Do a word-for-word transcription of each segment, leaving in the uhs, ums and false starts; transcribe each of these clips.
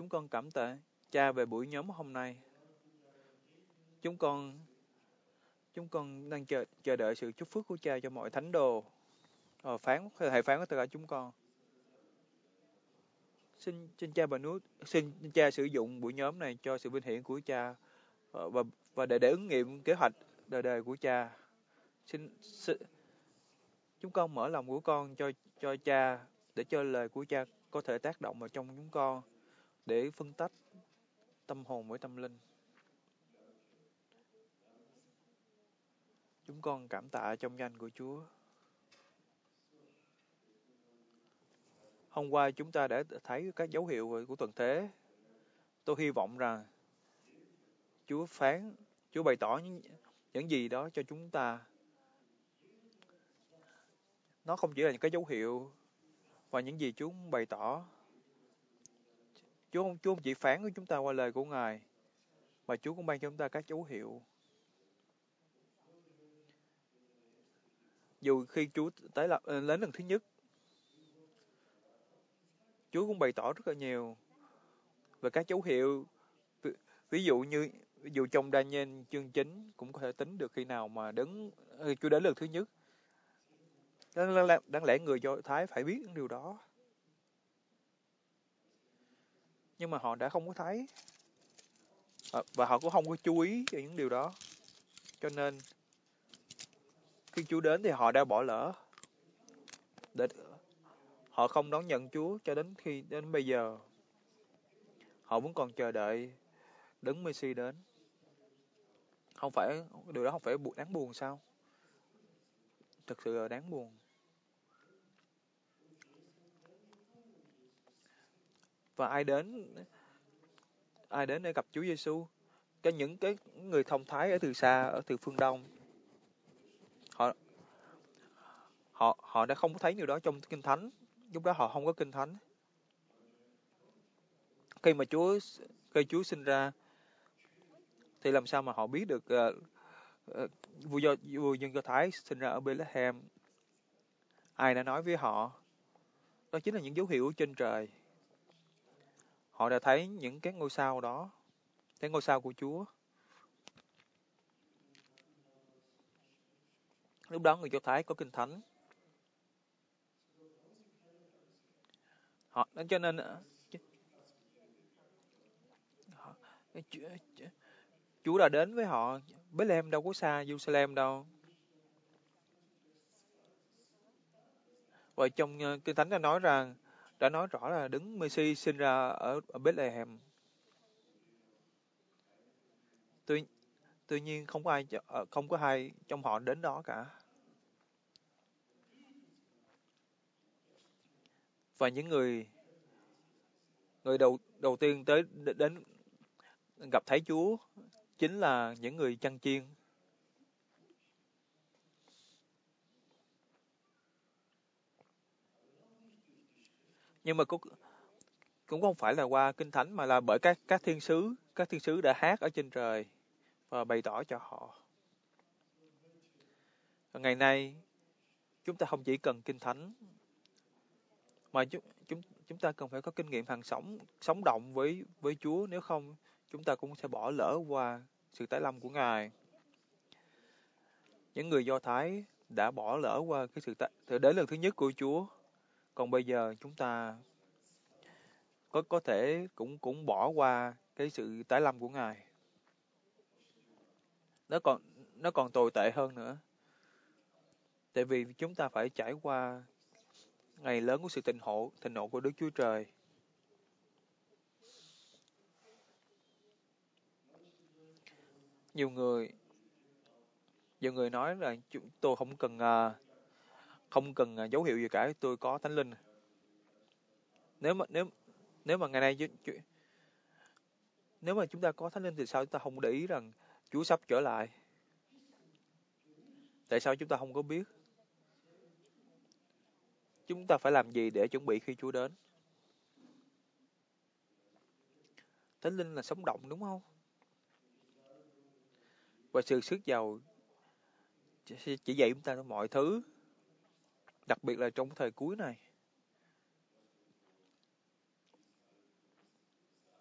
Chúng con cảm tạ Cha về buổi nhóm hôm nay. Chúng con chúng con đang chờ chờ đợi sự chúc phước của Cha cho mọi thánh đồ, ờ, phán thầy phán của tất cả chúng con. Xin xin Cha và núi xin Cha sử dụng buổi nhóm này cho sự vinh hiển của Cha, ờ, và và để để ứng nghiệm kế hoạch đời đời của Cha. Xin, xin chúng con mở lòng của con cho cho Cha, để cho lời của Cha có thể tác động vào trong chúng con, để phân tách tâm hồn với tâm linh. Chúng con cảm tạ trong danh của Chúa. Hôm qua chúng ta đã thấy các dấu hiệu của tận thế. Tôi hy vọng rằng Chúa phán, Chúa bày tỏ những, những gì đó cho chúng ta. Nó không chỉ là những cái dấu hiệu và những gì Chúa bày tỏ. Chúa không, Chúa không chỉ phán với chúng ta qua lời của Ngài, mà Chúa cũng ban cho chúng ta các dấu hiệu. Dù khi Chúa tái lập đến lần thứ nhất, Chúa cũng bày tỏ rất là nhiều về các dấu hiệu. Ví, ví dụ như ví dụ trong Daniel chương chín cũng có thể tính được khi nào mà đấng Chúa đến lần thứ nhất. Đáng, đáng, đáng lẽ người Do Thái phải biết những điều đó, nhưng mà họ đã không có thấy, và họ cũng không có chú ý về những điều đó. Cho nên khi Chúa đến thì họ đã bỏ lỡ, để họ không đón nhận Chúa cho đến khi đến bây giờ. Họ vẫn còn chờ đợi đấng Messi đến. Không phải điều đó không phải đáng buồn sao? Thực sự là đáng buồn. Và ai đến ai đến để gặp Chúa Giêsu? Cái những cái người thông thái ở từ xa, ở từ phương Đông, họ họ họ đã không có thấy điều đó trong Kinh Thánh. Lúc đó họ không có Kinh Thánh. Khi mà Chúa khi Chúa sinh ra thì làm sao mà họ biết được uh, uh, vua do vua dân Do Thái sinh ra ở Bethlehem? Ai đã nói với họ? Đó chính là những dấu hiệu trên trời. Họ đã thấy những cái ngôi sao đó, cái ngôi sao của Chúa. Lúc đó người Do Thái có Kinh Thánh. Họ cho nên họ, Chúa đã đến với họ. Bethlehem đâu có xa Jerusalem đâu. Và trong Kinh Thánh đã nói rằng đã nói rõ là đấng Messi sinh ra ở, ở Bethlehem. Tuy tuy nhiên không có ai không có ai trong họ đến đó cả. Và những người người đầu đầu tiên tới đến gặp thấy Chúa chính là những người chăn chiên. Nhưng mà cũng cũng không phải là qua Kinh Thánh, mà là bởi các các thiên sứ, các thiên sứ đã hát ở trên trời và bày tỏ cho họ. Và ngày nay chúng ta không chỉ cần Kinh Thánh, mà chúng chúng chúng ta cần phải có kinh nghiệm hàng sống sống động với với Chúa, nếu không chúng ta cũng sẽ bỏ lỡ qua sự tái lâm của Ngài. Những người Do Thái đã bỏ lỡ qua cái sự tái, đến lần thứ nhất của Chúa, còn bây giờ chúng ta có có thể cũng cũng bỏ qua cái sự tái lâm của Ngài. Nó còn nó còn tồi tệ hơn nữa. Tại vì chúng ta phải trải qua ngày lớn của sự thịnh nộ, thịnh nộ của Đức Chúa Trời. Nhiều người nhiều người nói là tôi không cần không cần dấu hiệu gì cả, tôi có Thánh Linh. Nếu mà nếu nếu mà ngày nay nếu mà chúng ta có Thánh Linh thì sao chúng ta không để ý rằng Chúa sắp trở lại? Tại sao chúng ta không có biết? Chúng ta phải làm gì để chuẩn bị khi Chúa đến? Thánh Linh là sống động, đúng không? Và sự sức giàu chỉ dạy chúng ta mọi thứ, đặc biệt là trong thời cuối này.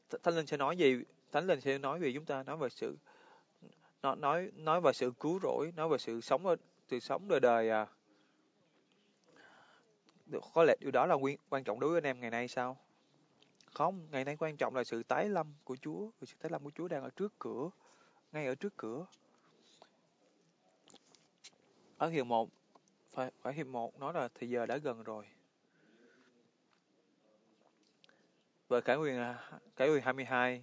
Thánh Linh sẽ nói gì? Thánh Linh sẽ nói về chúng ta, nói về sự nói nói nói về sự cứu rỗi, nói về sự sống ở sự sống đời đời à. Có lẽ điều đó là quan quan trọng đối với anh em ngày nay sao? Không, ngày nay quan trọng là sự tái lâm của Chúa, sự tái lâm của Chúa đang ở trước cửa, ngay ở trước cửa. Ở hiệp một, phải phải hiệp một nói là thì giờ đã gần rồi. Và Khải Huyền Khải Huyền hai mươi hai,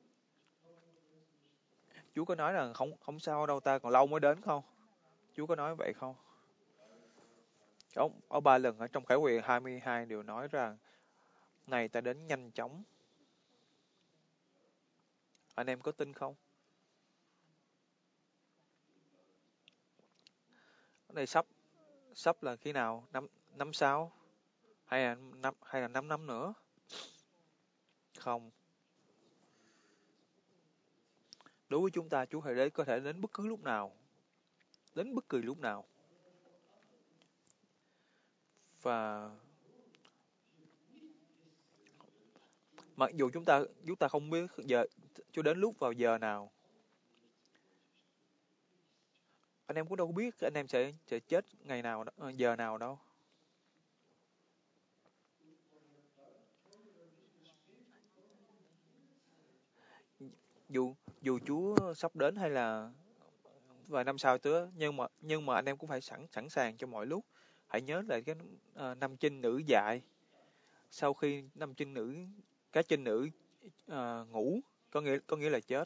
Chúa có nói là không không sao đâu, ta còn lâu mới đến không? Chúa có nói vậy không? Có, có ba lần ở trong Khải Huyền hai mươi hai đều nói rằng này ta đến nhanh chóng. Anh em có tin không? Cái này sắp sắp là khi nào? Năm năm sau? Hay là năm hay là năm năm nữa? Không. Đối với chúng ta, Chúa Thầy Đế có thể đến bất cứ lúc nào, đến bất kỳ lúc nào. Và mặc dù chúng ta chúng ta không biết giờ Chúa đến lúc vào giờ nào, anh em cũng đâu có biết anh em sẽ sẽ chết ngày nào đó, giờ nào đâu. Dù dù Chúa sắp đến hay là vài năm sau nữa, nhưng mà nhưng mà anh em cũng phải sẵn sẵn sàng cho mọi lúc. Hãy nhớ lại cái uh, năm trinh nữ dạy, sau khi năm trinh nữ các trinh nữ uh, ngủ, có nghĩa có nghĩa là chết.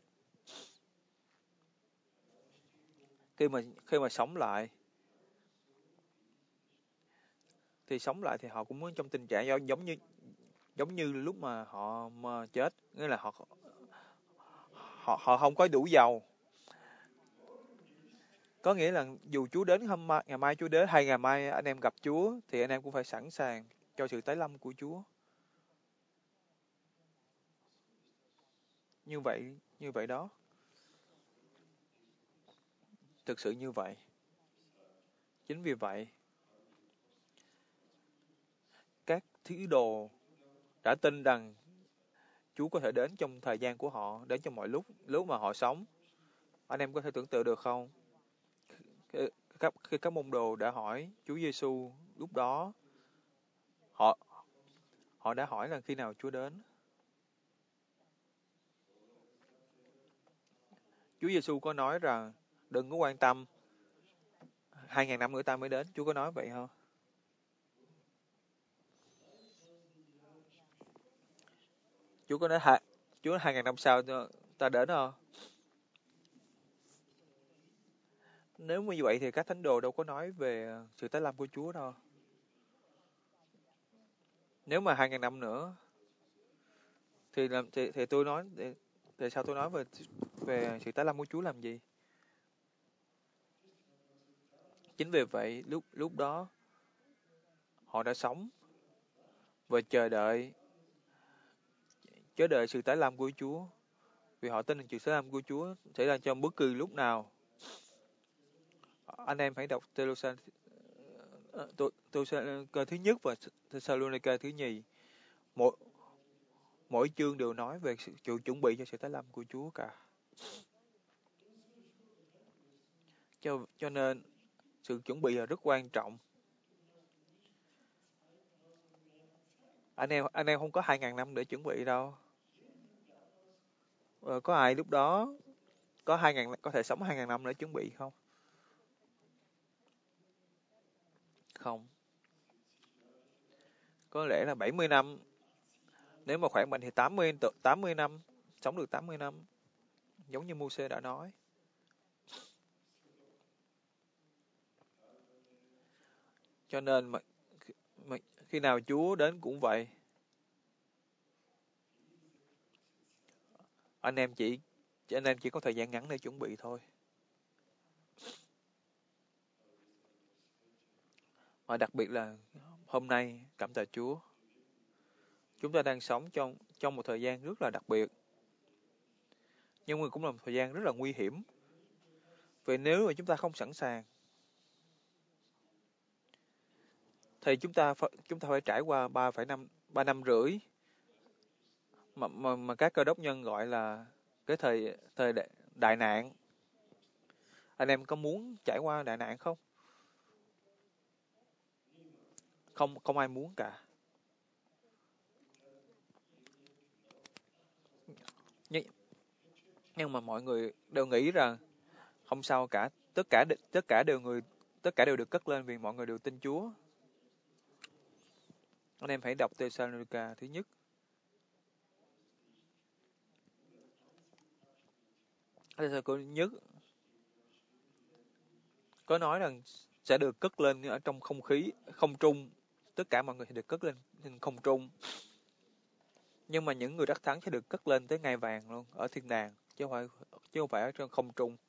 Khi mà khi mà sống lại thì sống lại thì họ cũng muốn trong tình trạng giống như giống như lúc mà họ mà chết, nghĩa là họ họ họ không có đủ dầu. Có nghĩa là dù Chúa đến hôm mai, ngày mai Chúa đến hay ngày mai anh em gặp Chúa thì anh em cũng phải sẵn sàng cho sự tái lâm của Chúa. Như vậy, như vậy đó. Thực sự như vậy. Chính vì vậy, các thí đồ đã tin rằng Chúa có thể đến trong thời gian của họ, đến trong mọi lúc, lúc mà họ sống. Anh em có thể tưởng tượng được không? Khi các, khi các môn đồ đã hỏi Chúa Giêsu lúc đó, họ họ đã hỏi là khi nào Chúa đến. Chúa Giêsu có nói rằng đừng có quan tâm, hai ngàn năm nữa ta mới đến. Chúa có nói vậy không? Chúa có nói hai, Chúa nói hai ngàn năm sau ta đến không? Nếu như vậy thì các thánh đồ đâu có nói về sự tái lâm của Chúa đâu. Nếu mà hai ngàn năm nữa thì làm thì, thì tôi nói thì, thì sao tôi nói về về sự tái lâm của Chúa làm gì? Chính vì vậy lúc lúc đó họ đã sống và chờ đợi chờ đợi sự tái lâm của Chúa, vì họ tin rằng sự tái lâm của Chúa xảy ra trong bất kỳ lúc nào. Anh em hãy đọc Tê-lô-sa tôi tôi cơ thứ nhất và Thessalonica thứ nhì, mỗi mỗi chương đều nói về sự chuẩn bị cho sự tái lâm của Chúa cả. Cho cho nên sự chuẩn bị là rất quan trọng. Anh em anh em không có hai ngàn năm để chuẩn bị đâu. Ờ, có ai lúc đó có hai ngàn có thể sống hai ngàn năm để chuẩn bị không? Không. Có lẽ là bảy mươi năm. Nếu mà khoảng bệnh thì tám mươi tám mươi năm, sống được tám mươi năm, giống như Mô-sê đã nói. Cho nên mà, mà khi nào Chúa đến cũng vậy. Anh em chỉ anh em chỉ có thời gian ngắn để chuẩn bị thôi. Và đặc biệt là hôm nay, cảm tạ Chúa, chúng ta đang sống trong trong một thời gian rất là đặc biệt, nhưng mà cũng là một thời gian rất là nguy hiểm. Vì nếu mà chúng ta không sẵn sàng, thì chúng ta phải, chúng ta phải trải qua ba phẩy năm ba năm rưỡi, mà, mà, mà các cơ đốc nhân gọi là cái thời thời đại, đại nạn. Anh em có muốn trải qua đại nạn không? Không, không ai muốn cả. Nhưng, nhưng mà mọi người đều nghĩ rằng không sao cả, tất cả tất cả đều người tất cả đều được cất lên vì mọi người đều tin Chúa. Anh em hãy đọc Thessalonica thứ nhất. Thessalonica nhất có nói rằng sẽ được cất lên ở trong không khí, không trung. Tất cả mọi người sẽ được cất lên trên không trung. Nhưng mà những người đắc thắng sẽ được cất lên tới ngai vàng luôn, ở thiên đàng, chứ không phải, chứ không phải ở trên không trung.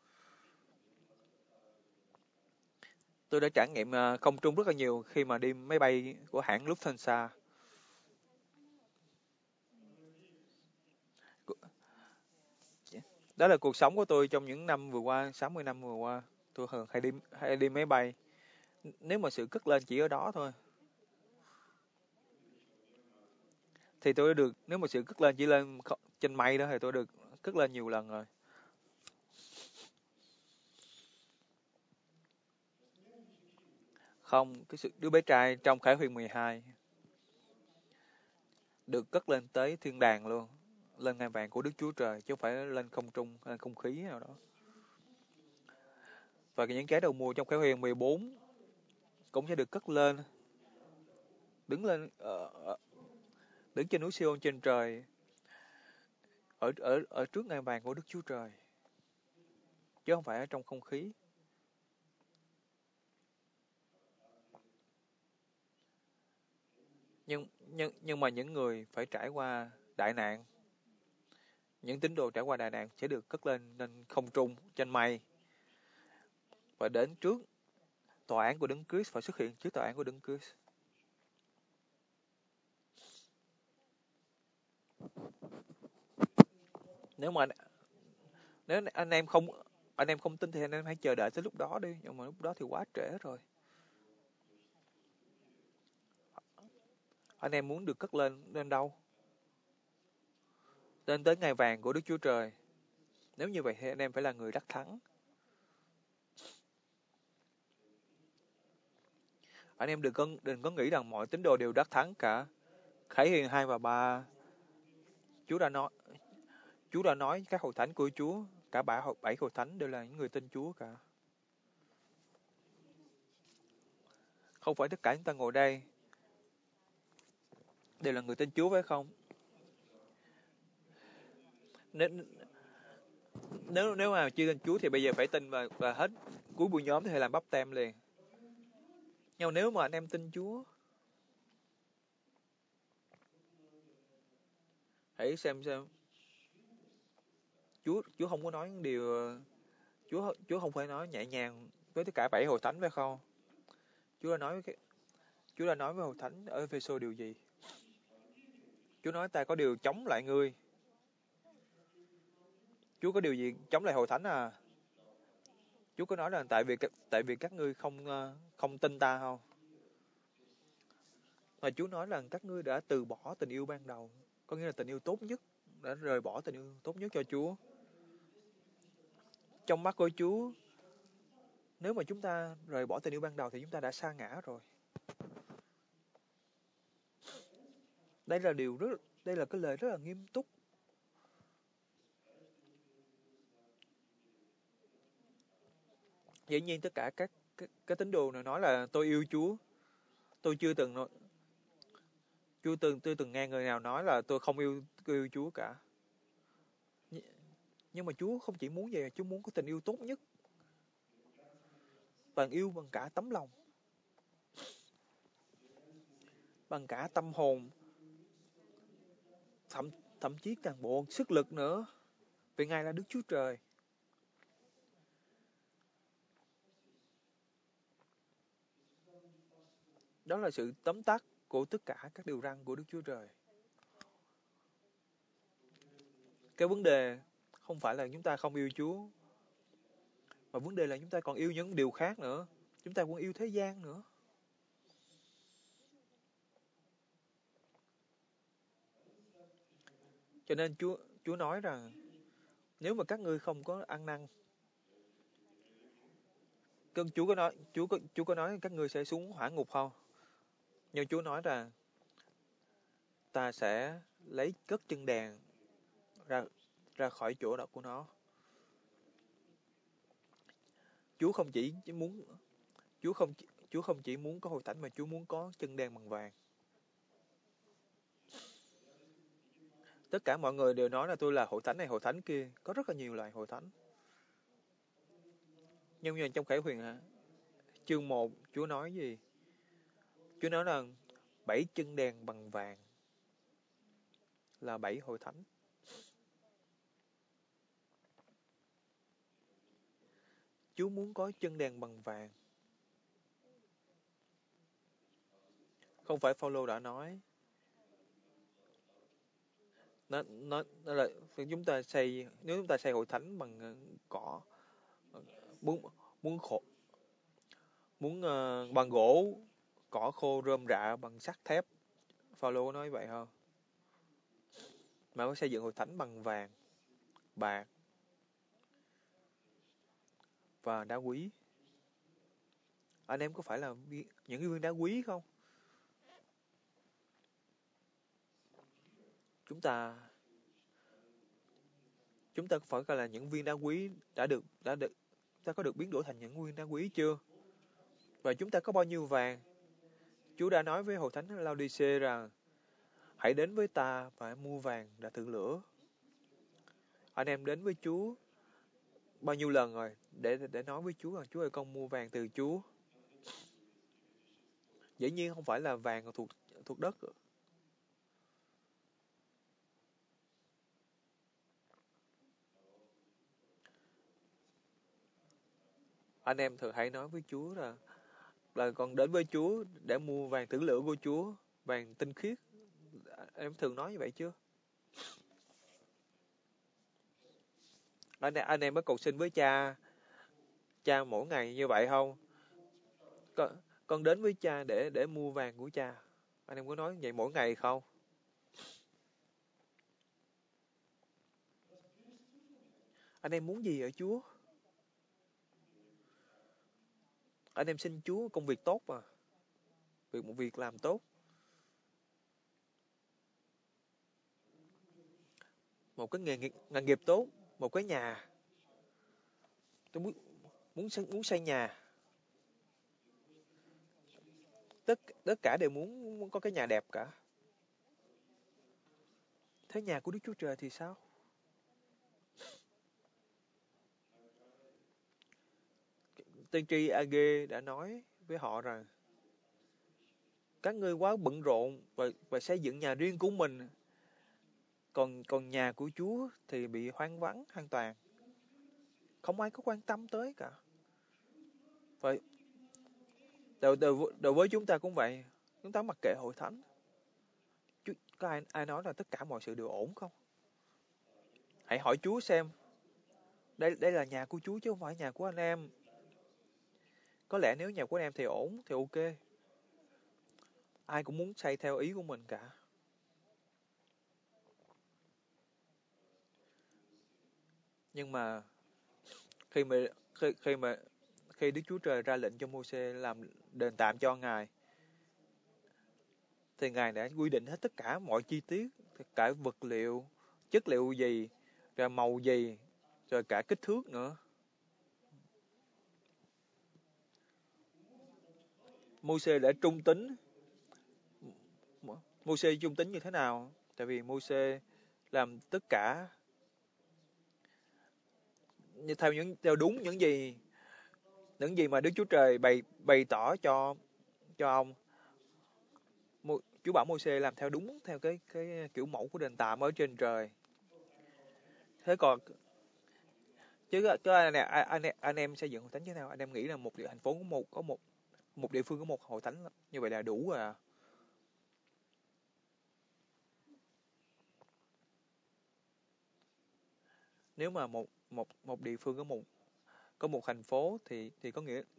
Tôi đã trải nghiệm ờ, không trung rất là nhiều khi mà đi máy bay của hãng Lufthansa. Đó là cuộc sống của tôi trong những năm vừa qua, sáu mươi năm vừa qua. Tôi thường hay đi hay đi máy bay. Nếu mà sự cất lên chỉ ở đó thôi, thì tôi đã được, nếu mà sự cất lên chỉ lên trên mây đó thì tôi được cất lên nhiều lần rồi. Không, cái sự đứa bé trai trong Khải Huyền mười hai được cất lên tới thiên đàng luôn, lên ngai vàng của Đức Chúa Trời, chứ không phải lên không trung, lên không khí nào đó. Và những trái đầu mùa trong Khải Huyền mười bốn cũng sẽ được cất lên, đứng lên ở, ở đứng trên núi Siôn trên trời, ở ở ở trước ngai vàng của Đức Chúa Trời, chứ không phải ở trong không khí. Nhưng nhưng nhưng mà những người phải trải qua đại nạn, những tín đồ trải qua đại nạn sẽ được cất lên lên không trung trên mây, và đến trước tòa án của Đấng Christ, phải xuất hiện trước tòa án của Đấng Christ. Nếu mà nếu anh em không anh em không tin thì anh em hãy chờ đợi tới lúc đó đi, nhưng mà lúc đó thì quá trễ rồi. Anh em muốn được cất lên lên đâu? Lên tới ngai vàng của Đức Chúa Trời. Nếu như vậy thì anh em phải là người đắc thắng. Anh em đừng có đừng có nghĩ rằng mọi tín đồ đều đắc thắng cả. Khải Huyền hai và ba, Chúa đã nói Chúa đã nói các hội thánh của Chúa, cả bảy hội bảy hội thánh đều là những người tin Chúa cả. Không phải tất cả chúng ta ngồi đây đều là người tin Chúa phải không? Nếu nếu nếu mà chưa tin Chúa thì bây giờ phải tin, và và hết cuối buổi nhóm thì làm bắp tem liền. Nhưng nếu mà anh em tin Chúa, hãy xem xem Chúa Chúa không có nói những điều, Chúa Chúa không phải nói nhẹ nhàng với tất cả bảy hội thánh phải không? Chúa đã nói với cái, Chúa đã nói với hội thánh ở Ephesos điều gì? Chúa nói ta có điều chống lại ngươi. Chúa có điều gì chống lại hội thánh à? Chúa có nói là tại vì tại vì các ngươi không ờ, không tin ta không? Mà Chúa nói là các ngươi đã từ bỏ tình yêu ban đầu, có nghĩa là tình yêu tốt nhất, đã rời bỏ tình yêu tốt nhất cho Chúa. Trong mắt của Chúa, nếu mà chúng ta rời bỏ tình yêu ban đầu thì chúng ta đã sa ngã rồi. Đây là điều rất, đây là cái lời rất là nghiêm túc. Dĩ nhiên tất cả các cái, cái tín đồ này nói là tôi yêu Chúa. Tôi chưa từng nói, chưa từng tôi từng nghe người nào nói là tôi không yêu tôi yêu Chúa cả. Nhưng mà Chúa không chỉ muốn vậy, Chúa muốn có tình yêu tốt nhất. Bạn yêu bằng cả tấm lòng, bằng cả tâm hồn, thậm thậm chí toàn bộ sức lực nữa. Vì Ngài là Đức Chúa Trời. Đó là sự tóm tắt của tất cả các điều răn của Đức Chúa Trời. Cái vấn đề không phải là chúng ta không yêu Chúa, mà vấn đề là chúng ta còn yêu những điều khác nữa. Chúng ta cũng yêu thế gian nữa. Cho nên Chúa Chúa nói rằng nếu mà các ngươi không có ăn năn, cơn Chúa có nói Chúa có Chúa có nói các ngươi sẽ xuống hỏa ngục không? Nhưng Chúa nói rằng ta sẽ lấy cất chân đèn ra ra khỏi chỗ đó của nó. Chúa không chỉ muốn Chúa không Chúa không chỉ muốn có hội thánh mà Chúa muốn có chân đèn bằng vàng. Tất cả mọi người đều nói là tôi là hội thánh này hội thánh kia, có rất là nhiều loại hội thánh. Nhưng như trong Khải Huyền hả? Chương một Chúa nói gì? Chúa nói là bảy chân đèn bằng vàng là bảy hội thánh. Chúa muốn có chân đèn bằng vàng. Không phải Phaolô đã nói nó nó nó là chúng ta xây nếu chúng ta xây hội thánh bằng ờ, cỏ, muốn muốn khổ muốn uh, bằng gỗ, cỏ khô rơm rạ, bằng sắt thép. Phaolô nói vậy không? Mà có xây dựng hội thánh bằng vàng, bạc và đá quý. Anh em có phải là những viên đá quý không? Chúng ta chúng ta có phải là những viên đá quý đã được đã được ta có được biến đổi thành những viên đá quý chưa? Và chúng ta có bao nhiêu vàng? Chúa đã nói với hội thánh Laodice rằng hãy đến với ta và mua vàng đã thử lửa. Anh em đến với Chúa bao nhiêu lần rồi để để nói với Chúa rằng Chúa ơi con mua vàng từ Chúa. Dĩ nhiên không phải là vàng thuộc thuộc đất. Anh em thường hãy nói với Chúa là là con đến với Chúa để mua vàng thử lửa của Chúa, vàng tinh khiết. Em thường nói như vậy chưa? Anh, anh em có cầu xin với cha cha mỗi ngày như vậy không? Con, con đến với cha để để mua vàng của cha. Anh em có nói vậy mỗi ngày không? Anh em muốn gì ở Chúa? Anh em xin Chúa công việc tốt mà. Việc một việc làm tốt. Một cái nghề nghiệp, nghề nghiệp tốt, một cái nhà. Tôi muốn muốn xây, muốn xây nhà. Tất tất cả đều muốn, muốn có cái nhà đẹp cả. Thế nhà của Đức Chúa Trời thì sao? Tiên tri A-gê đã nói với họ rằng các ngươi quá bận rộn và, và xây dựng nhà riêng của mình, còn còn nhà của Chúa thì bị hoang vắng hoàn toàn, không ai có quan tâm tới cả. Vậy đầu, đầu, đầu với chúng ta cũng vậy, chúng ta mặc kệ hội thánh. Chú, có ai ai nói là tất cả mọi sự đều ổn không? Hãy hỏi Chúa xem, đây đây là nhà của Chúa chứ không phải nhà của anh em. Có lẽ nếu nhà của anh em thì ổn thì ok. Ai cũng muốn xây theo ý của mình cả. Nhưng mà khi mà khi, khi mà khi Đức Chúa Trời ra lệnh cho Mô-xê làm đền tạm cho Ngài, thì Ngài đã quy định hết tất cả mọi chi tiết, tất cả vật liệu, chất liệu gì, rồi màu gì, rồi cả kích thước nữa. Mô-xê đã trung tín. Mô-xê trung tín như thế nào? Tại vì Mô-xê làm tất cả theo những theo đúng những gì những gì mà Đức Chúa Trời bày bày tỏ cho cho ông. Chúa bảo Mô-xê làm theo đúng theo cái cái kiểu mẫu của đền tạm ở trên trời. Thế còn chứ có anh, anh, anh, anh em xây dựng hội thánh như thế nào? Anh em nghĩ là một địa thành phố có một có một một địa phương có một hội thánh như vậy là đủ rồi à? Nếu mà một một một địa phương có một có một thành phố thì thì có nghĩa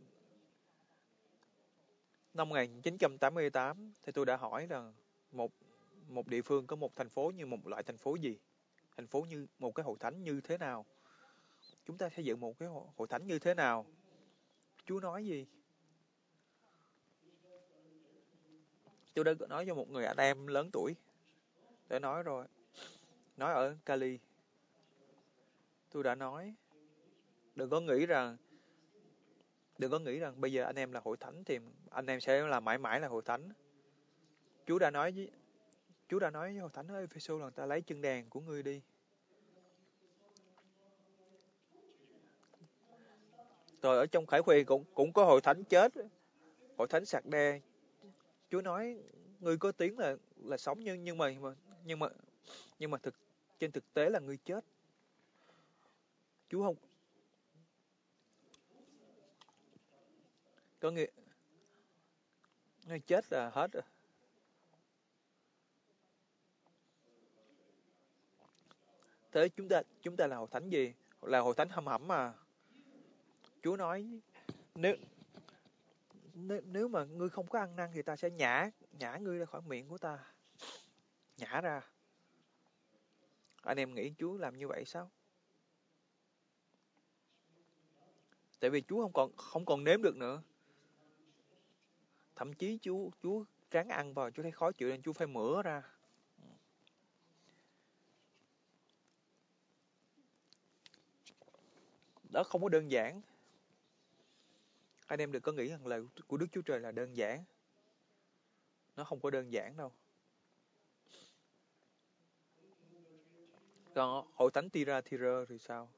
năm một nghìn chín trăm tám mươi tám thì tôi đã hỏi rằng một một địa phương có một thành phố như một loại thành phố gì? thành phố như một cái hội thánh như thế nào? Chúng ta xây dựng một cái hội thánh như thế nào? Chúa nói gì? Tôi đã nói cho một người anh em lớn tuổi, để nói rồi, nói ở Cali. Tôi đã nói, đừng có nghĩ rằng đừng có nghĩ rằng bây giờ anh em là hội thánh thì anh em sẽ là mãi mãi là hội thánh. Chúa đã nói với Chúa đã nói với hội thánh ở Ephesos là ta lấy chân đèn của ngươi đi. Rồi ở trong Khải Huyền cũng cũng có hội thánh chết, hội thánh sạc đe. Chúa nói ngươi có tiếng là là sống nhưng nhưng mà nhưng mà nhưng mà thực trên thực tế là ngươi chết. Chúa không có nghĩa ngươi chết là hết rồi. Thế chúng ta chúng ta là hội thánh gì? Là hội thánh hầm hẩm mà. Chúa nói nếu nếu, nếu mà ngươi không có ăn năn thì ta sẽ nhả nhả ngươi ra khỏi miệng của ta. Nhả ra. Anh em nghĩ Chúa làm như vậy sao? Tại vì Chúa không còn không còn nếm được nữa. Thậm chí Chúa Chúa ráng ăn vào Chúa thấy khó chịu nên Chúa phải mửa ra. Đó không có đơn giản. Anh em đừng có nghĩ rằng lời của Đức Chúa Trời là đơn giản. Nó không có đơn giản đâu. Còn hội thánh Thyatira thì sao?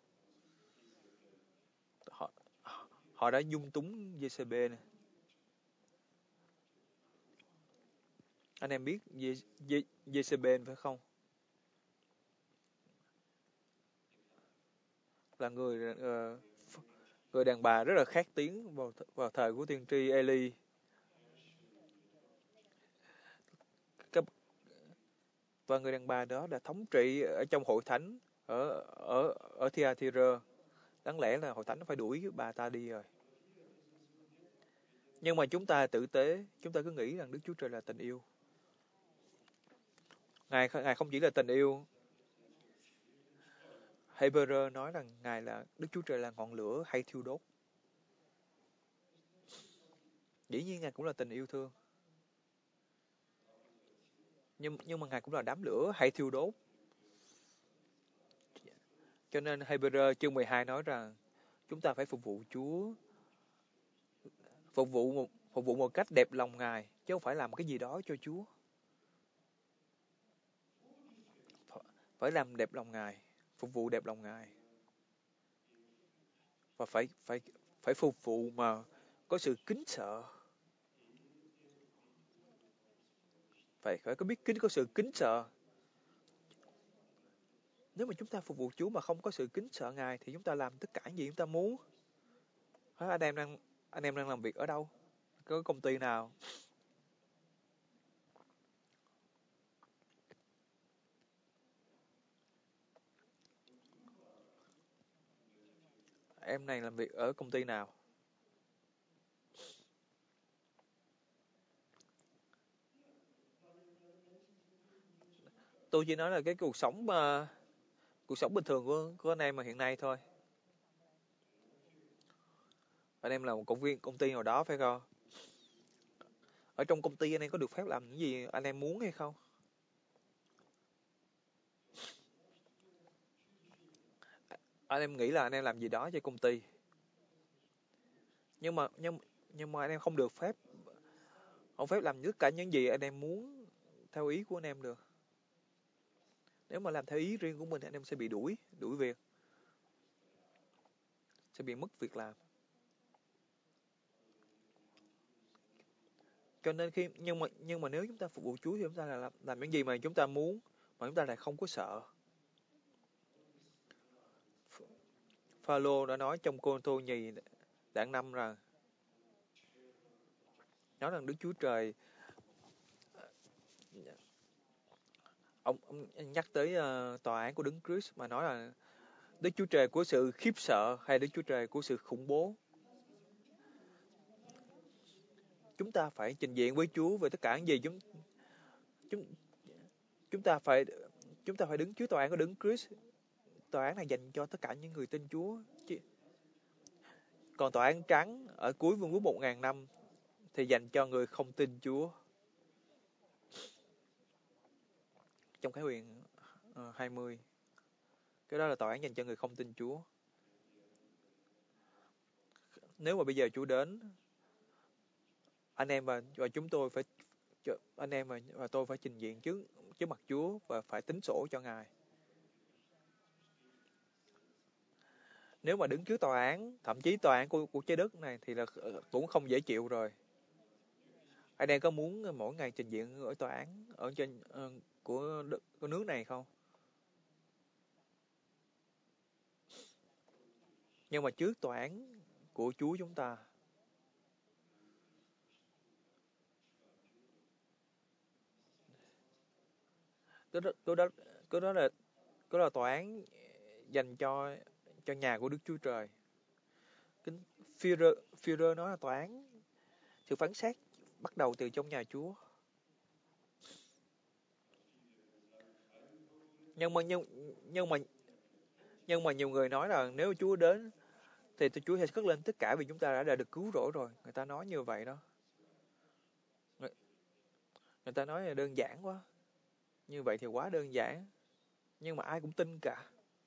Họ, họ đã dung túng giê-xê-bê nè. Anh em biết giê-xê-bê phải không? Là người uh, người đàn bà rất là khét tiếng vào vào thời của tiên tri Eli. Cái, và người đàn bà đó đã thống trị ở trong hội thánh ở ở ở Thyatira. Đáng lẽ là hội thánh nó phải đuổi bà ta đi rồi. Nhưng mà chúng ta tử tế, chúng ta cứ nghĩ rằng Đức Chúa Trời là tình yêu. Ngài Ngài không chỉ là tình yêu. Hebrew nói rằng Ngài là Đức Chúa Trời là ngọn lửa hay thiêu đốt. Dĩ nhiên Ngài cũng là tình yêu thương. Nhưng nhưng mà Ngài cũng là đám lửa hay thiêu đốt. Cho nên Hebrew chương mười hai nói rằng chúng ta phải phục vụ Chúa, phục vụ một phục vụ một cách đẹp lòng Ngài, chứ không phải làm cái gì đó cho Chúa. Phải làm đẹp lòng Ngài, phục vụ đẹp lòng Ngài. Và phải phải phải phục vụ mà có sự kính sợ. Phải phải có biết kính có sự kính sợ. Nếu mà chúng ta phục vụ Chúa mà không có sự kính sợ Ngài thì chúng ta làm tất cả những gì chúng ta muốn. Hả, anh em đang anh em đang làm việc ở đâu? Có công ty nào? Em này làm việc ở công ty nào? Tôi chỉ nói là cái cuộc sống uh, cuộc sống bình thường của, của anh em mà hiện nay thôi. Anh em là một công viên công ty nào đó phải không? Ở trong công ty anh em có được phép làm những gì anh em muốn hay không? Anh em nghĩ là anh em làm gì đó cho công ty. Nhưng mà nhưng nhưng mà anh em không được phép không phép làm tất cả những gì anh em muốn theo ý của anh em được. Nếu mà làm theo ý riêng của mình anh em sẽ bị đuổi, đuổi việc. Sẽ bị mất việc làm. Cho nên khi nhưng mà nhưng mà nếu chúng ta phục vụ Chúa thì chúng ta là làm, làm những gì mà chúng ta muốn mà chúng ta lại không có sợ. Phaolô đã nói trong Cô-rinh-tô nhì đoạn năm rằng nói rằng Đức Chúa Trời ông, ông nhắc tới uh, tòa án của Đấng Christ mà nói là Đức Chúa Trời của sự khiếp sợ hay Đức Chúa Trời của sự khủng bố. Chúng ta phải trình diện với Chúa về tất cả những gì chúng chúng chúng ta phải Chúng ta phải đứng trước tòa án của Đấng Christ. Tòa án này dành cho tất cả những người tin Chúa. Còn tòa án trắng ở cuối vương quốc một ngàn năm thì dành cho người không tin Chúa. Trong Khải Huyền uh, hai mươi, cái đó là tòa án dành cho người không tin Chúa. Nếu mà bây giờ Chúa đến, anh em và, và chúng tôi phải anh em và, và tôi phải trình diện trước trước mặt Chúa và phải tính sổ cho Ngài. Nếu mà đứng trước tòa án, thậm chí tòa án của, của trái đất này thì là cũng không dễ chịu rồi. Anh em có muốn mỗi ngày trình diện ở tòa án ở trên uh, của, của nước này không? Nhưng mà trước tòa án của Chúa chúng ta, cái đó, cái đó, cái đó là cái đó là tòa án dành cho cho nhà của Đức Chúa Trời. Führer, Führer nói là tòa án, sự phán xét bắt đầu từ trong nhà Chúa. Nhưng mà nhưng nhưng mà nhưng mà nhiều người nói là nếu Chúa đến thì Chúa sẽ cất lên tất cả vì chúng ta đã được cứu rỗi rồi. Người ta nói như vậy đó. Người, người ta nói là đơn giản quá. Như vậy thì quá đơn giản. Nhưng mà ai cũng tin cả.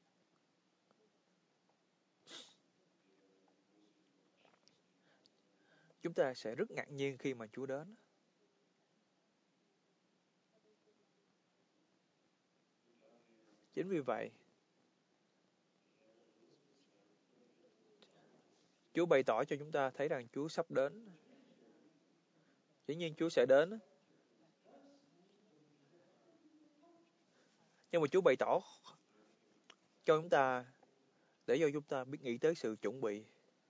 Chúng ta sẽ rất ngạc nhiên khi mà Chúa đến. Chính vì vậy, Chúa bày tỏ cho chúng ta thấy rằng Chúa sắp đến. Dĩ nhiên Chúa sẽ đến. Nhưng mà Chúa bày tỏ cho chúng ta để cho chúng ta biết nghĩ tới sự chuẩn bị.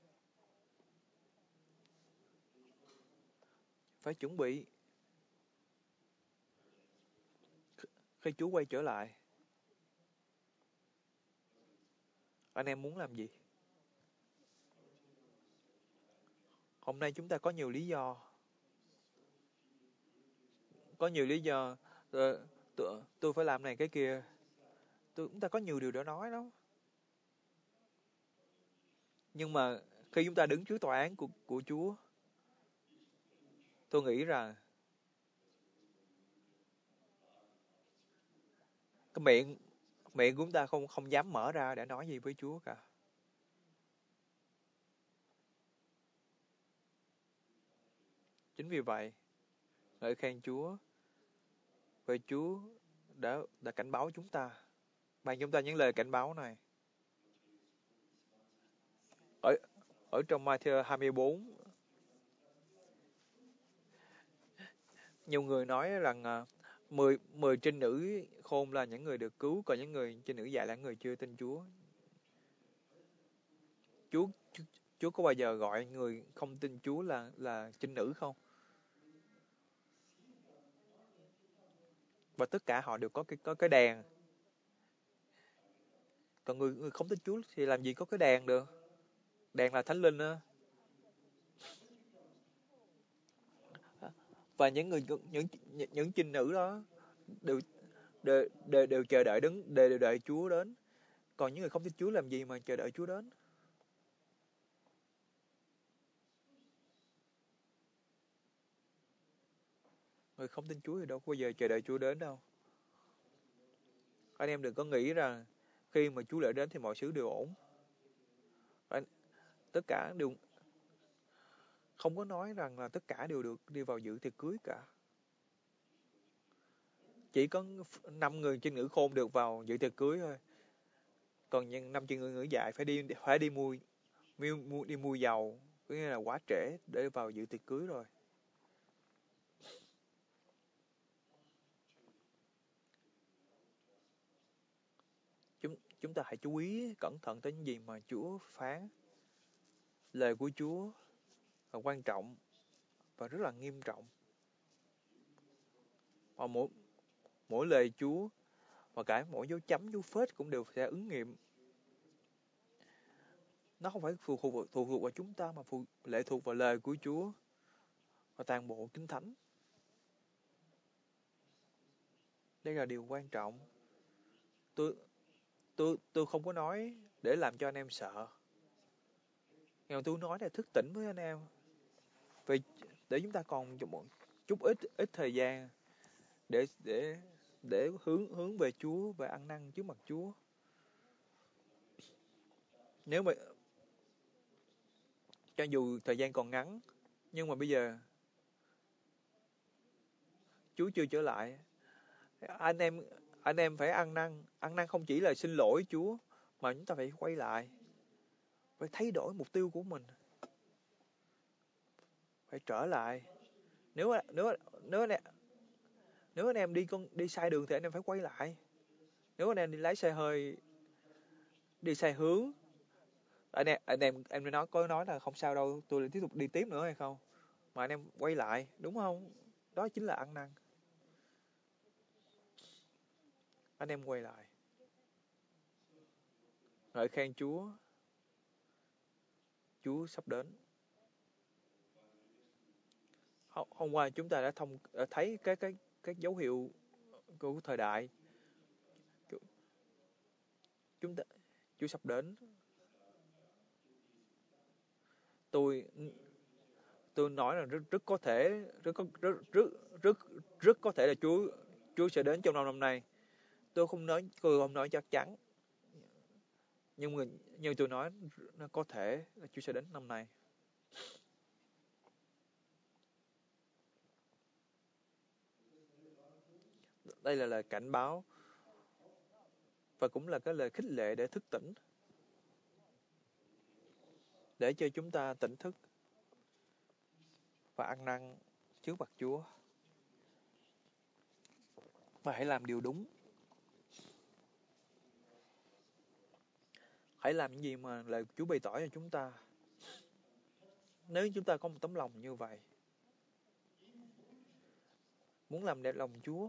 Phải chuẩn bị. Khi Chúa quay trở lại, anh em muốn làm gì? Hôm nay chúng ta có nhiều lý do. Có nhiều lý do. Tôi, tôi, tôi phải làm này cái kia. Tôi, chúng ta có nhiều điều để nói đó. Nhưng mà khi chúng ta đứng trước tòa án của, của Chúa, tôi nghĩ rằng cái miệng miệng của chúng ta không không dám mở ra để nói gì với Chúa cả. Chính vì vậy, ngợi khen Chúa, vì Chúa đã đã cảnh báo chúng ta, ban chúng ta những lời cảnh báo này. Ở ở trong Matthew hai mươi bốn, nhiều người nói rằng uh, mười mười trinh nữ khôn là những người được cứu, còn những người trinh nữ dại là những người chưa tin Chúa. Chúa Chúa có bao giờ gọi người không tin Chúa là là trinh nữ không? Và tất cả họ đều có cái có cái đèn. Còn người, người không tin Chúa thì làm gì có cái đèn được? Đèn là Thánh Linh á. Và những người những những, những trinh nữ đó đều đều đều, đều chờ đợi đứng đều, đều đợi Chúa đến. Còn những người không tin Chúa làm gì mà chờ đợi Chúa đến? Người không tin Chúa thì đâu có bao giờ chờ đợi Chúa đến đâu. Anh em đừng có nghĩ rằng khi mà Chúa lại đến thì mọi thứ đều ổn. Anh, tất cả đều không có nói rằng là tất cả đều được đi vào dự tiệc cưới cả. Chỉ có năm người trinh nữ khôn được vào dự tiệc cưới thôi. Còn những năm trinh nữ dại phải đi phải đi mua, mua đi mua dầu, có nghĩa là quá trễ để vào dự tiệc cưới rồi. Chúng chúng ta hãy chú ý cẩn thận tới những gì mà Chúa phán. Lời của Chúa là quan trọng và rất là nghiêm trọng. Và mỗi mỗi lời Chúa và cả mỗi dấu chấm dấu phết cũng đều sẽ ứng nghiệm. Nó không phải phụ thuộc thuộc vào chúng ta mà phụ, lệ thuộc vào lời của Chúa và toàn bộ Kinh Thánh. Đây là điều quan trọng. tôi tôi tôi không có nói để làm cho anh em sợ, nhưng mà tôi nói là thức tỉnh với anh em, vì để chúng ta còn một chút ít ít thời gian để để để hướng hướng về Chúa và ăn năn trước mặt Chúa. Nếu mà cho dù thời gian còn ngắn, nhưng mà bây giờ Chúa chưa trở lại, anh em anh em phải ăn năn. Ăn năn không chỉ là xin lỗi Chúa, mà chúng ta phải quay lại, phải thay đổi mục tiêu của mình, phải trở lại. Nếu nếu nếu anh em, nếu anh em đi con đi sai đường thì anh em phải quay lại. Nếu anh em đi lái xe hơi, đi sai hướng, anh em anh em em nói có nói là không sao đâu, tôi lại tiếp tục đi tiếp nữa hay không, mà anh em quay lại, đúng không? Đó chính là ăn năn. Anh em quay lại, ngợi khen Chúa. Chúa sắp đến. Hôm, hôm qua chúng ta đã thông đã thấy cái cái cái dấu hiệu của thời đại. Chúng ta Chúa sắp đến. Tôi tôi nói là rất rất có thể rất có rất rất rất rất có thể là Chúa Chúa sẽ đến trong năm năm nay. Tôi không nói tôi không nói chắc chắn, nhưng mà như tôi nói, nó có thể là Chúa sẽ đến năm nay. Đây là lời cảnh báo và cũng là cái lời khích lệ để thức tỉnh, để cho chúng ta tỉnh thức và ăn năn trước mặt Chúa, và hãy làm điều đúng. Hãy làm những gì mà lời Chúa bày tỏ cho chúng ta. Nếu chúng ta có một tấm lòng như vậy, muốn làm đẹp lòng Chúa,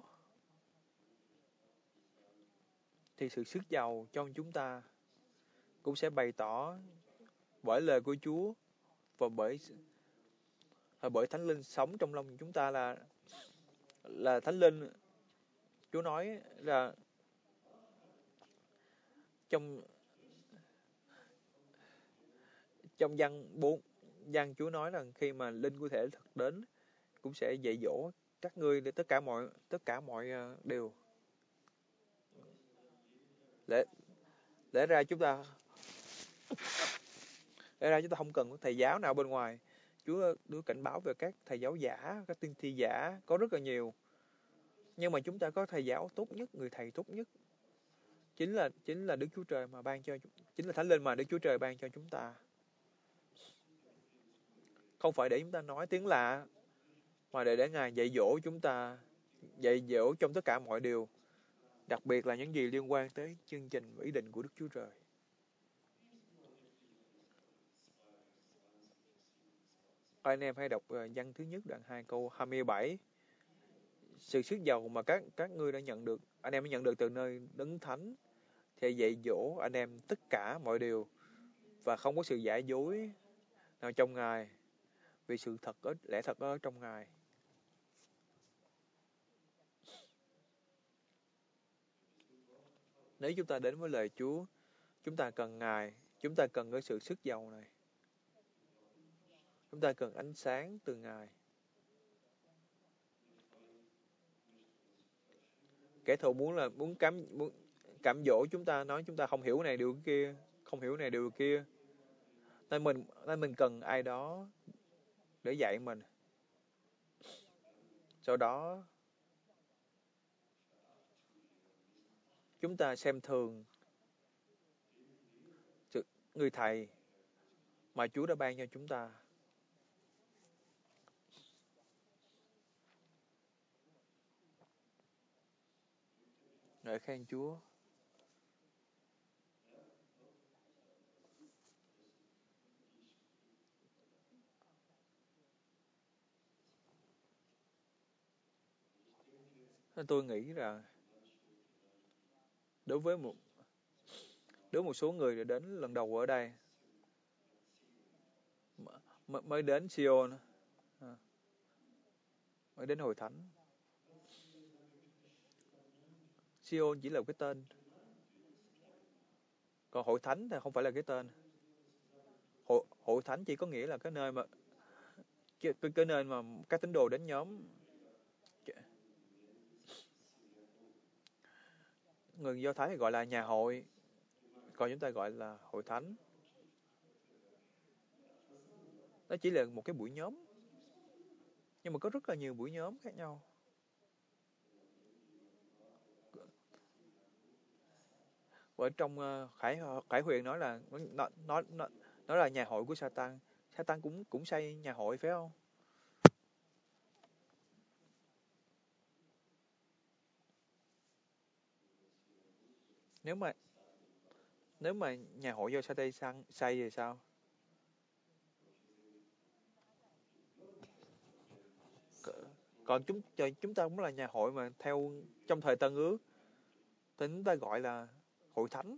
thì sự sức giàu trong chúng ta cũng sẽ bày tỏ bởi lời của Chúa, và bởi và bởi Thánh Linh sống trong lòng chúng ta, là là Thánh Linh. Chúa nói là trong trong văn bốn văn Chúa nói rằng khi mà linh của thể thực đến cũng sẽ dạy dỗ các ngươi để tất cả mọi tất cả mọi ờ, điều. Để để ra chúng ta để ra chúng ta không cần có thầy giáo nào bên ngoài. Chúa Chúa cảnh báo về các thầy giáo giả, các tiên tri giả có rất là nhiều. Nhưng mà chúng ta có thầy giáo tốt nhất, người thầy tốt nhất chính là chính là Đức Chúa Trời mà ban cho chính là Thánh Linh mà Đức Chúa Trời ban cho chúng ta. Không phải để chúng ta nói tiếng lạ, mà để để Ngài dạy dỗ chúng ta, dạy dỗ trong tất cả mọi điều, đặc biệt là những gì liên quan tới chương trình và ý định của Đức Chúa Trời. Anh em hãy đọc văn thứ nhất đoạn hai câu hai mươi bảy. Sự sức giàu mà các các ngươi đã nhận được, anh em đã nhận được từ nơi Đấng Thánh, thì dạy dỗ anh em tất cả mọi điều, và không có sự giả dối nào trong Ngài, vì sự thật ở, lẽ thật ở trong Ngài. Nếu chúng ta đến với lời Chúa, chúng ta cần Ngài, chúng ta cần cái sự sức giàu này. Chúng ta cần ánh sáng từ Ngài. Kẻ thù muốn là muốn cám muốn cám dỗ chúng ta, nói chúng ta không hiểu này điều kia, không hiểu này điều kia. Nên mình nên mình cần ai đó để dạy mình. Sau đó chúng ta xem thường sự người thầy mà Chúa đã ban cho chúng ta. Ngợi khen Chúa. Nên tôi nghĩ là đối với một đối với một số người đến lần đầu ở đây, mới đến Sion, mới đến hội thánh. Sion chỉ là một cái tên, Còn hội thánh thì không phải là cái tên. Hội, hội thánh chỉ có nghĩa là cái nơi mà cái, cái, cái nơi mà các tín đồ đến nhóm. Người Do Thái thì gọi là nhà hội, còn chúng ta gọi là hội thánh. Nó chỉ là một cái buổi nhóm, nhưng mà có rất là nhiều buổi nhóm khác nhau. Ở trong uh, Khải Khải Huyền nói là nó nó nó nó là nhà hội của Satan. Satan cũng cũng xây nhà hội phải không? Nếu mà nếu mà nhà hội do Satan sang xây thì sao? Còn chúng chúng ta cũng là nhà hội mà theo trong thời Tân Ước thì chúng ta gọi là hội thánh.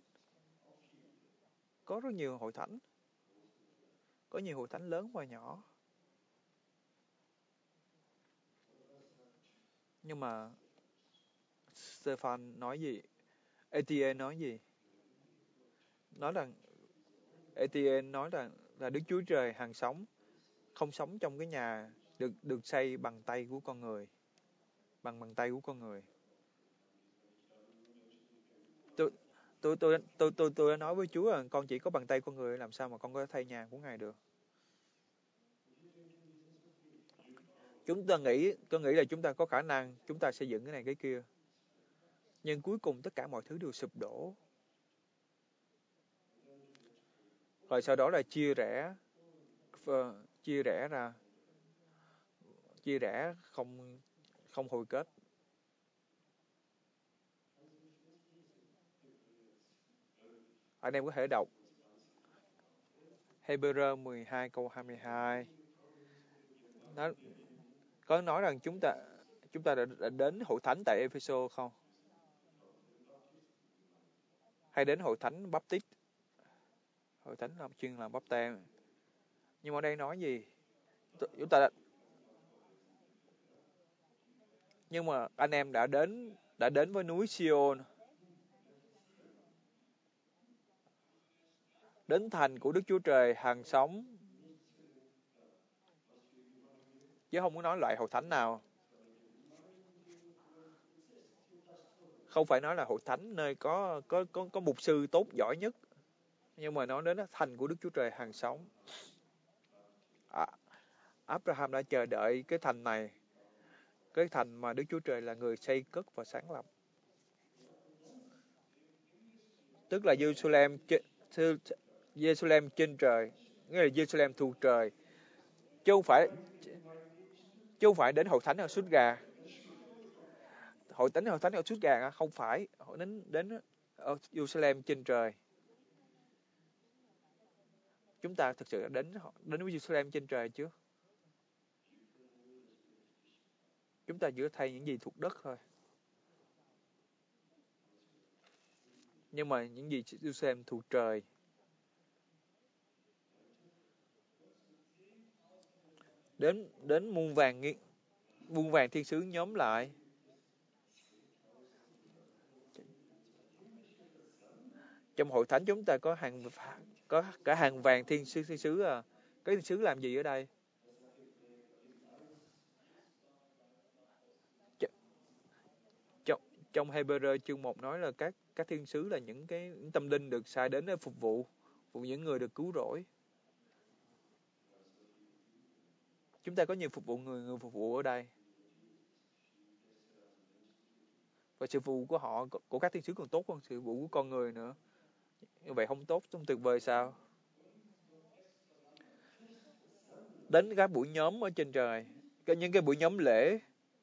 Có rất nhiều hội thánh, có nhiều hội thánh lớn và nhỏ. Nhưng mà Stefan nói gì? Etienne nói gì? Nói rằng Etienne nói rằng là Đức Chúa Trời hàng sống, không sống trong cái nhà được được xây bằng tay của con người, bằng bằng tay của con người. Tôi tôi tôi tôi tôi tôi đã nói với Chúa là con chỉ có bằng tay con người, làm sao mà con có thể xây nhà của Ngài được? Chúng ta nghĩ, tôi nghĩ là chúng ta có khả năng, chúng ta xây dựng cái này cái kia. Nhưng cuối cùng tất cả mọi thứ đều sụp đổ. Rồi sau đó là chia rẽ, chia rẽ ra, chia rẽ không không hồi kết. Anh em có thể đọc Hebrew mười hai câu hai mươi hai. Nó có nói rằng chúng ta chúng ta đã, đã đến hội thánh tại Ephesos không? Hay đến hội thánh Baptist? Hội thánh làm chuyên làm báp têm. Nhưng mà ở đây nói gì? Chúng ta đã, nhưng mà anh em đã đến đã đến với núi Sion, đến thành của Đức Chúa Trời hàng sống, chứ không có nói loại hội thánh nào. Không phải nói là hội thánh nơi có có có có mục sư tốt giỏi nhất, nhưng mà nói đến thành của Đức Chúa Trời hàng sống. À, Abraham đã chờ đợi cái thành này, cái thành mà Đức Chúa Trời là người xây cất và sáng lập, tức là Jerusalem Jerusalem trên trời, nghĩa là Jerusalem thuộc trời, chứ không phải chứ không phải đến hội thánh ở Suốt Gà. Hội thánh hội thánh ở Suốt Gà không phải, hội đến đến ở Jerusalem trên trời. Chúng ta thực sự đến đến với Jerusalem trên trời chứ? Chúng ta chỉ có thay những gì thuộc đất thôi. Nhưng mà những gì Jerusalem thuộc trời. Đến đến muôn vàng muôn vàng thiên sứ nhóm lại. Trong hội thánh chúng ta có hàng có cả hàng vàng thiên sứ thiên sứ à. Cái thiên sứ làm gì ở đây? Trong trong Hebrew chương một nói là các các thiên sứ là những cái những tâm linh được sai đến để phục vụ, phục những người được cứu rỗi. Chúng ta có nhiều phục vụ người người phục vụ ở đây. Và sự phục vụ của họ, của các thiên sứ còn tốt hơn sự phục vụ của con người nữa. Như vậy không tốt, không tuyệt vời sao? Đến các buổi nhóm ở trên trời, những cái buổi nhóm lễ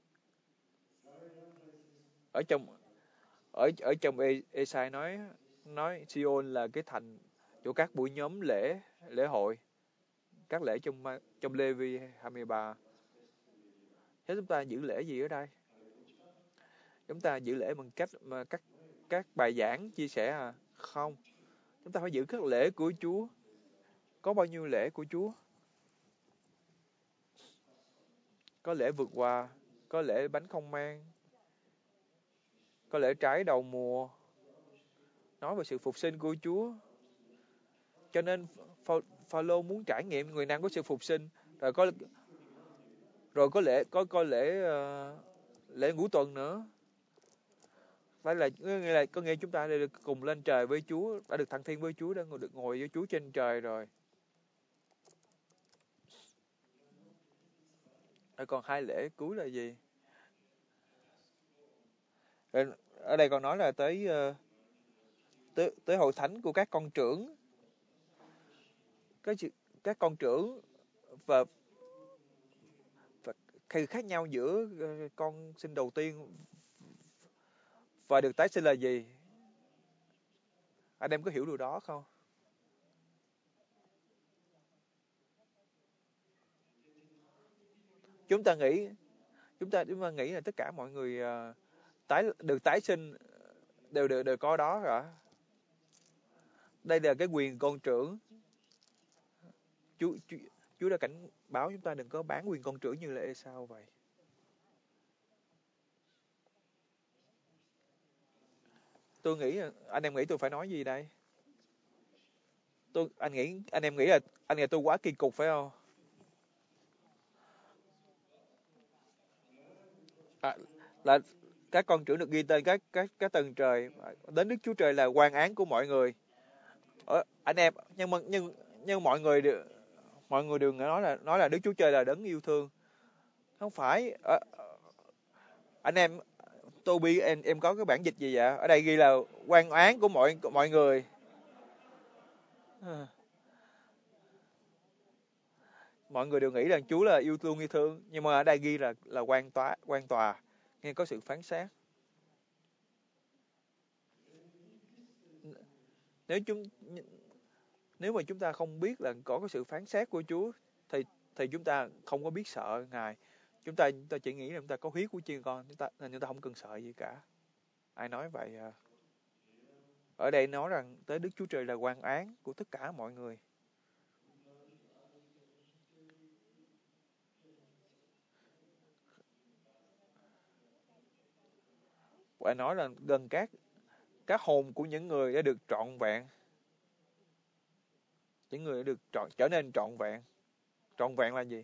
ở trong ở ở trong Esai nói nói Sion là cái thành chỗ các buổi nhóm lễ lễ hội, các lễ trong trong Lê-vi hai mươi ba. Thế chúng ta giữ lễ gì ở đây? Chúng ta giữ lễ bằng cách mà các các bài giảng chia sẻ à? Không. Chúng ta phải giữ các lễ của Chúa. Có bao nhiêu lễ của Chúa? Có lễ vượt qua, có lễ bánh không mang, có lễ trái đầu mùa. nói về sự phục sinh của Chúa. Cho nên Phaolô muốn trải nghiệm quyền năng của sự phục sinh, rồi có rồi có lễ có có lễ uh, lễ ngũ tuần nữa. Phải là nghĩa là có nghĩa chúng ta đã được cùng lên trời với Chúa, đã được thăng thiên với Chúa, đã được ngồi với Chúa trên trời rồi. Rồi còn hai lễ cuối là gì? Ở đây còn nói là tới uh, tới, tới hội thánh của các con trưởng, các các con trưởng và, và khi khác nhau giữa con sinh đầu tiên và được tái sinh là gì? Anh em có hiểu điều đó không? Chúng ta nghĩ chúng ta chúng ta nghĩ là tất cả mọi người uh, tái được tái sinh đều đều đều có đó cả. Đây là cái quyền con trưởng. Chúa Chúa, Chúa đã cảnh báo chúng ta đừng có bán quyền con trưởng như là Ê-sao vậy. Tôi nghĩ anh em nghĩ tôi phải nói gì đây? Tôi anh nghĩ anh em nghĩ là anh nghĩ tôi quá kỳ cục phải không? À, là các con trưởng được ghi tên các các các tầng trời, đến Đức Chúa Trời là quan án của mọi người. Ở, anh em nhưng mà nhưng nhưng mọi người đều mọi người đều nói là nói là Đức Chúa Trời là đấng yêu thương. Không phải. À, anh em Toby em em có cái bản dịch gì vậy? Ở đây ghi là quan án của mọi của mọi người. À. Mọi người đều nghĩ rằng Chúa là yêu thương yêu thương, nhưng mà ở đây ghi là là quan tòa quan tòa, nghe có sự phán xét. Nếu chúng nếu mà chúng ta không biết là có cái sự phán xét của Chúa thì thì chúng ta không có biết sợ Ngài. Chúng ta chúng ta chỉ nghĩ là chúng ta có huyết của chiên con, chúng ta nên chúng ta không cần sợ gì cả. Ai nói vậy à? Ở đây nói rằng tới Đức Chúa Trời là quan án của tất cả mọi người. Và nói là gần các các hồn của những người đã được trọn vẹn. Những người đã được trọn trở nên trọn vẹn. Trọn vẹn là gì?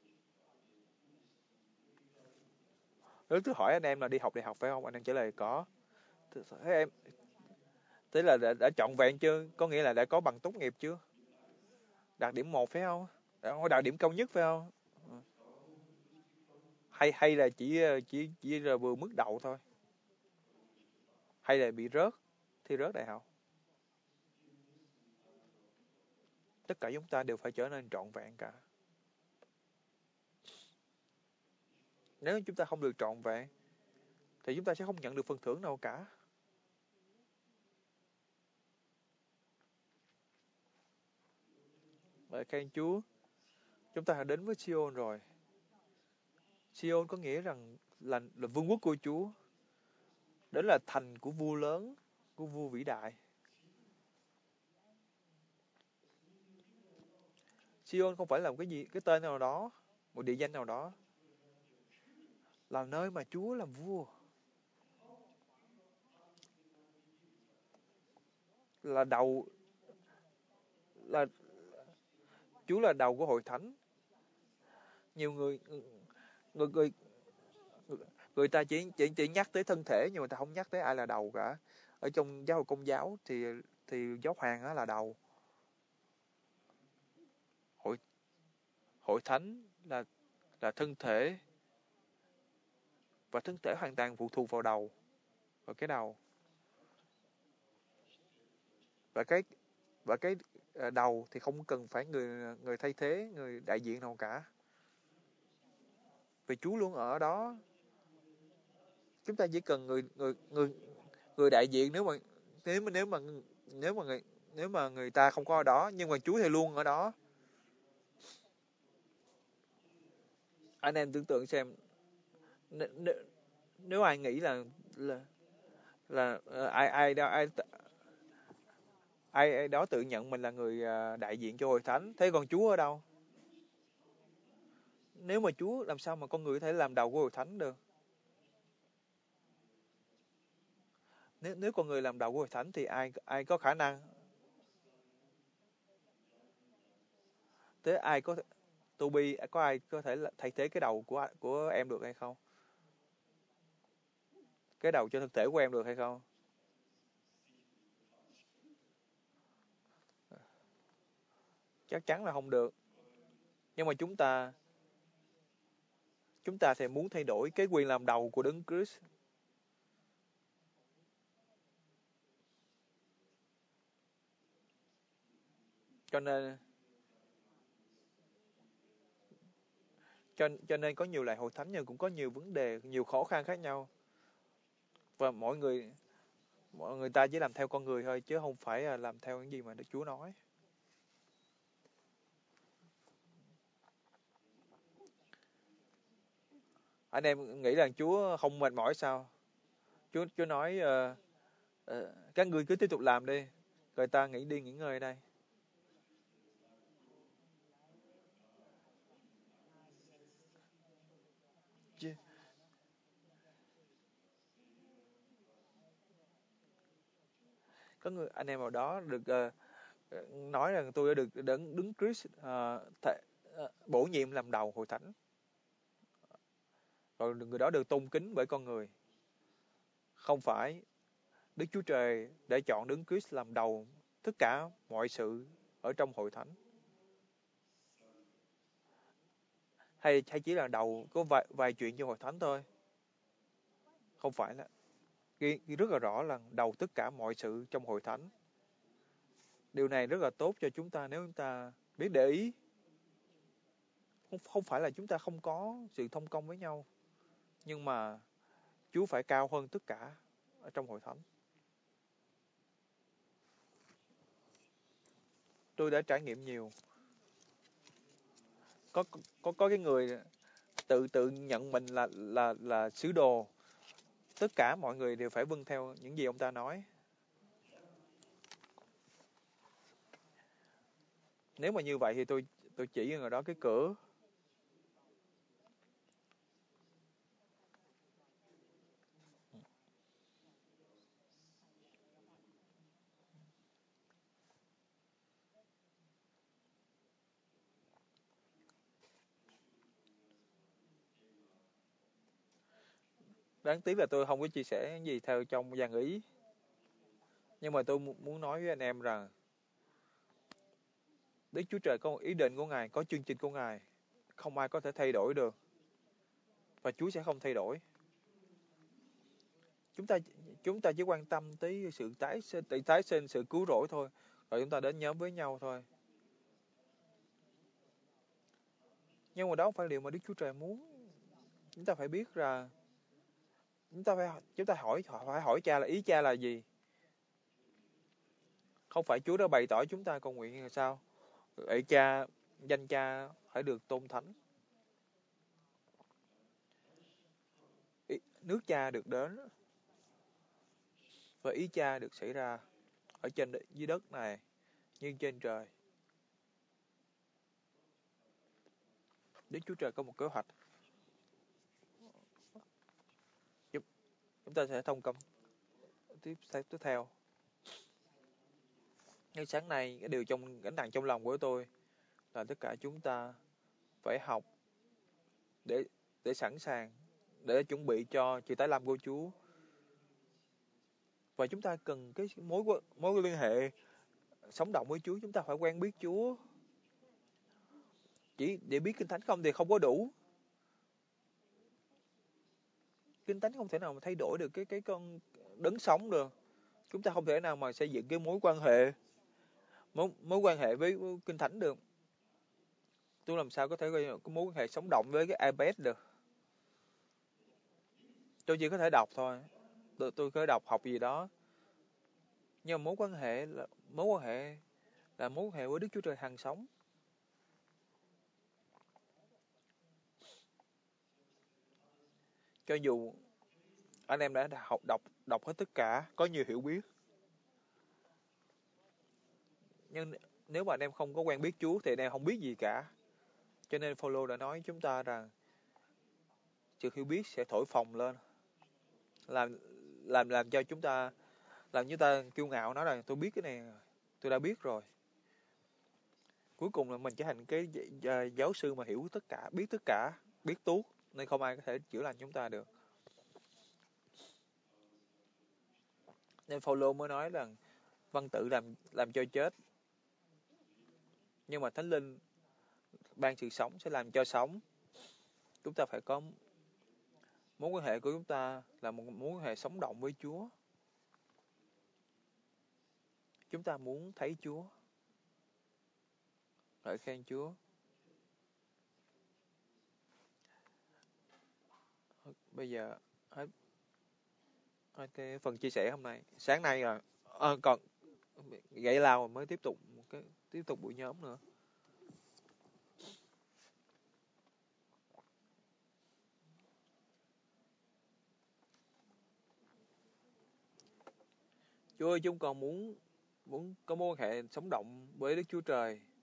Nếu tôi hỏi anh em là đi học đại học phải không? Anh em trả lời có. Thế em thế là đã, đã trọn vẹn chưa? Có nghĩa là đã có bằng tốt nghiệp chưa? Đạt điểm một phải không? Đã đạt điểm cao nhất phải không? Hay hay là chỉ chỉ chỉ là vừa mức đậu thôi? Hay là bị rớt, thi rớt đại học? Tất cả chúng ta đều phải trở nên trọn vẹn cả. Nếu chúng ta không được trọn vẹn thì chúng ta sẽ không nhận được phần thưởng nào cả. Vậy khen Chúa, chúng ta đã đến với Sion rồi. Sion có nghĩa rằng là, là vương quốc của Chúa. Đó là thành của vua lớn, của vua vĩ đại. Sion không phải là một cái gì, cái tên nào đó, một địa danh nào đó. Là nơi mà Chúa làm vua. Là đầu, là Chúa là đầu của hội thánh. Nhiều người người người người ta chỉ chỉ chỉ nhắc tới thân thể, nhưng mà ta không nhắc tới ai là đầu cả. Ở trong giáo hội Công giáo thì thì giáo hoàng đó là đầu. Hội hội thánh là là thân thể, và thân thể hoàn toàn phụ thuộc vào đầu, vào cái đầu. Và cái và cái đầu thì không cần phải người người thay thế, người đại diện nào cả. Vì Chúa luôn ở đó. Chúng ta chỉ cần người người người người đại diện, nếu mà nếu mà nếu mà nếu mà người nếu mà người ta không có ở đó, nhưng mà Chúa thì luôn ở đó. Anh em tưởng tượng xem, nếu, nếu ai nghĩ là là là uh, ai ai đó ai ai ai đó tự nhận mình là người uh, đại diện cho hội thánh, thế còn Chúa ở đâu? Nếu mà Chúa, làm sao mà con người có thể làm đầu của hội thánh được? Nếu nếu con người làm đầu của hội thánh thì ai ai có khả năng, thế ai có Toby, có ai có thể là thay thế cái đầu của của em được hay không? Cái đầu cho thực thể của em được hay không? Chắc chắn là không được. Nhưng mà chúng ta chúng ta thì muốn thay đổi cái quyền làm đầu của Đấng Christ. Cho nên cho cho nên có nhiều loại hội thánh nhưng cũng có nhiều vấn đề, nhiều khó khăn khác nhau. Và mỗi người mọi người ta chỉ làm theo con người thôi chứ không phải là làm theo những gì mà Đức Chúa nói. Anh em nghĩ rằng Chúa không mệt mỏi sao? Chúa Chúa nói ờ, ờ, các ngươi cứ tiếp tục làm đi, rồi ta nghỉ đi nghỉ ngơi đây. Chứ có người anh em nào đó được ờ, nói rằng tôi đã được đứng đứng Christ ờ, thể, ờ, bổ nhiệm làm đầu hội thánh, rồi người đó được tôn kính bởi con người. Không phải, Đức Chúa Trời đã chọn đứng Christ làm đầu tất cả mọi sự ở trong hội thánh, hay hay chỉ là đầu có vài vài chuyện cho hội thánh thôi. Không phải, là ghi, ghi rất là rõ là đầu tất cả mọi sự trong hội thánh. Điều này rất là tốt cho chúng ta nếu chúng ta biết để ý. Không, không phải là chúng ta không có sự thông công với nhau, nhưng mà Chúa phải cao hơn tất cả ở trong hội thánh. Tôi đã trải nghiệm nhiều. Có có có cái người tự tự nhận mình là là là sứ đồ. Tất cả mọi người đều phải vâng theo những gì ông ta nói. Nếu mà như vậy thì tôi tôi chỉ người đó cái cửa. Đáng tiếc là tôi không có chia sẻ gì theo trong dàn ý. Nhưng mà tôi muốn nói với anh em rằng Đức Chúa Trời có một ý định của Ngài, có chương trình của Ngài. Không ai có thể thay đổi được. Và Chúa sẽ không thay đổi. Chúng ta chúng ta chỉ quan tâm tới sự tái sinh, tái sinh, sự cứu rỗi thôi. Rồi chúng ta đến nhóm với nhau thôi. Nhưng mà đó không phải điều mà Đức Chúa Trời muốn. Chúng ta phải biết là chúng ta phải chúng ta hỏi phải hỏi Cha là ý Cha là gì. Không phải Chúa đã bày tỏ chúng ta cầu nguyện là sao? Vậy Cha, danh Cha phải được tôn thánh. Ý, nước Cha được đến và ý Cha được xảy ra ở trên dưới đất này như trên trời. Đức Chúa Trời có một kế hoạch. Chúng, chúng ta sẽ thông công tiếp tiếp theo. Nhưng sáng nay cái điều trong gánh nặng trong lòng của tôi là tất cả chúng ta phải học để để sẵn sàng để chuẩn bị cho sự tái lâm của Chúa. Và chúng ta cần cái mối mối liên hệ sống động với Chúa. Chúng ta phải quen biết Chúa. Chỉ để biết Kinh Thánh không thì không có đủ. Kinh Thánh không thể nào mà thay đổi được cái cái con đấng sống được. Chúng ta không thể nào mà xây dựng cái mối quan hệ mối, mối quan hệ với Kinh Thánh được. Tôi làm sao có thể có mối quan hệ sống động với cái iPad được. Tôi chỉ có thể đọc thôi. Tôi, tôi có thể đọc học gì đó. Nhưng mà mối quan hệ là mối quan hệ là mối quan hệ với Đức Chúa Trời hằng sống. Cho dù anh em đã học đọc đọc hết tất cả, có nhiều hiểu biết, nhưng nếu mà anh em không có quen biết Chúa thì anh em không biết gì cả. Cho nên Phaolô đã nói chúng ta rằng sự hiểu biết sẽ thổi phồng lên, làm làm làm cho chúng ta làm như ta kiêu ngạo nói là tôi biết cái này, tôi đã biết rồi. Cuối cùng là mình trở thành cái giáo sư mà hiểu tất cả, biết tất cả, biết tuốt, nên không ai có thể chữa lành chúng ta được. Nên Phaolô mới nói rằng văn tự làm làm cho chết, nhưng mà Thánh Linh ban sự sống sẽ làm cho sống. Chúng ta phải có mối quan hệ của chúng ta là một mối quan hệ sống động với Chúa. Chúng ta muốn thấy Chúa, ngợi khen Chúa. Bây giờ hết, hết cái phần chia sẻ hôm nay. Sáng nay rồi, à, còn gãy lao mới tiếp tục một cái tiếp tục buổi nhóm nữa. Chúa ơi, chúng con muốn muốn có mối quan hệ sống động với Đức Chúa Trời.